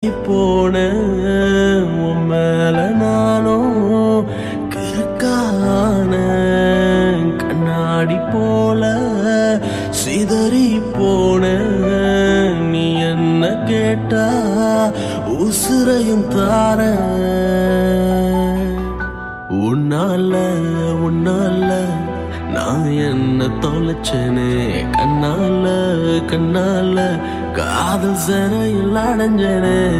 போன உன் மேல நானும் கிறுக்கான கண்ணாடி போல சிதறி போன நீ என்ன கேட்டா உசுரையும் தார உன்னால நான் என்ன தொலைச்சேனே கண்ணால காதல் சிறையில் அடைஞ்சனே